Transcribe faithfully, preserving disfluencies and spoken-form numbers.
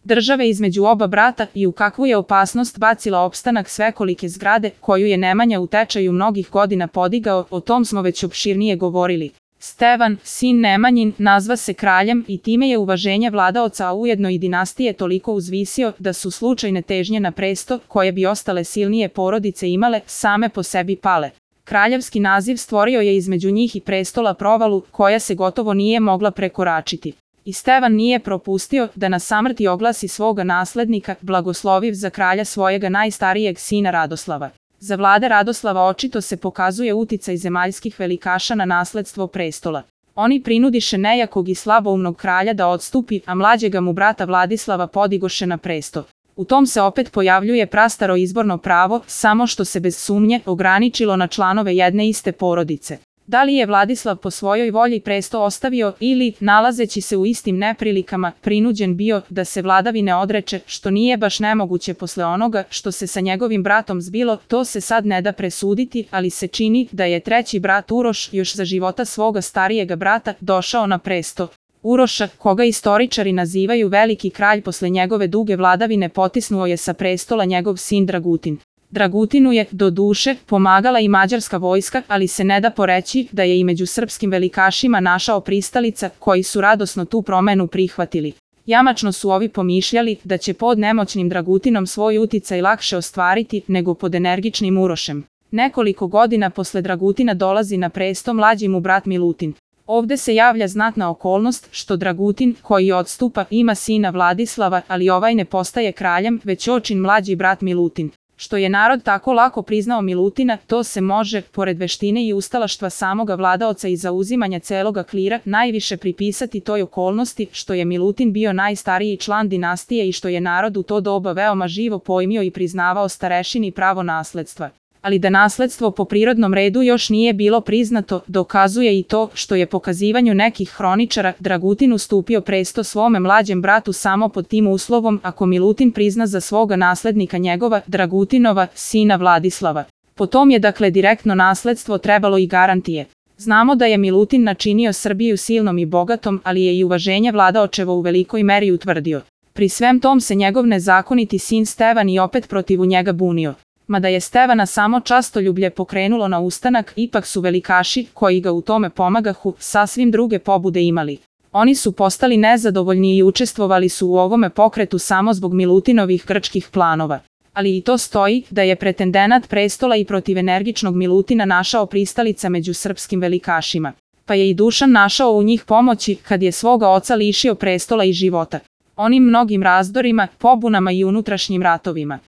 države između oba brata i u kakvu je opasnost bacila opstanak svekolike zgrade koju je Nemanja u tečaju mnogih godina podigao, o tom smo već opširnije govorili. Stevan, sin Nemanjin, nazva se kraljem i time je uvaženje vladaoca, a ujedno i dinastije toliko uzvisio da su slučajne težnje na presto, koje bi ostale silnije porodice imale, same po sebi pale. Kraljevski naziv stvorio je između njih i prestola provalu koja se gotovo nije mogla prekoračiti. I Stevan nije propustio da na samrti oglasi svoga naslednika, blagosloviv za kralja svojega najstarijeg sina Radoslava. Za vlade Radoslava očito se pokazuje uticaj zemaljskih velikaša na nasledstvo prestola. Oni prinudiše nejakog i slaboumnog kralja da odstupi, a mlađega mu brata Vladislava podigoše na presto. U tom se opet pojavljuje prastaro izborno pravo, samo što se bez sumnje ograničilo na članove jedne iste porodice. Da li je Vladislav po svojoj volji presto ostavio ili, nalazeći se u istim neprilikama, prinuđen bio da se vladavine odreče, što nije baš nemoguće posle onoga što se sa njegovim bratom zbilo, to se sad ne da presuditi, ali se čini da je treći brat Uroš još za života svoga starijega brata došao na presto. Uroša, koga istoričari nazivaju veliki kralj, posle njegove duge vladavine potisnuo je sa prestola njegov sin Dragutin. Dragutinu je, do duše, pomagala i mađarska vojska, ali se ne da poreći da je i među srpskim velikašima našao pristalica koji su radosno tu promenu prihvatili. Jamačno su ovi pomišljali da će pod nemoćnim Dragutinom svoj uticaj lakše ostvariti nego pod energičnim Urošem. Nekoliko godina posle Dragutina dolazi na presto mlađi mu brat Milutin. Ovde se javlja znatna okolnost što Dragutin, koji odstupa, ima sina Vladislava, ali ovaj ne postaje kraljem, već očin mlađi brat Milutin. Što je narod tako lako priznao Milutina, to se može, pored veštine i ustalaštva samoga vladaoca i zauzimanja celoga klira, najviše pripisati toj okolnosti što je Milutin bio najstariji član dinastije i što je narod u to doba veoma živo pojmio i priznavao starešini pravo nasledstva. Ali da nasledstvo po prirodnom redu još nije bilo priznato, dokazuje i to što je po kazivanju nekih hroničara Dragutin ustupio presto svome mlađem bratu samo pod tim uslovom ako Milutin prizna za svoga naslednika njegova, Dragutinova, sina Vladislava. Po tom je dakle direktno nasledstvo trebalo i garantije. Znamo da je Milutin načinio Srbiju silnom i bogatom, ali je i uvaženje vladaočevo u velikoj meri utvrdio. Pri svem tom se njegov nezakoniti sin Stevan i opet protiv njega bunio. Mada je Stevana samo častoljublje pokrenulo na ustanak, ipak su velikaši, koji ga u tome pomagahu, sasvim druge pobude imali. Oni su postali nezadovoljni i učestvovali su u ovome pokretu samo zbog Milutinovih grčkih planova. Ali i to stoji da je pretendenat prestola i protiv energičnog Milutina našao pristalica među srpskim velikašima. Pa je i Dušan našao u njih pomoći kad je svoga oca lišio prestola i života. Onim mnogim razdorima, pobunama i unutrašnjim ratovima.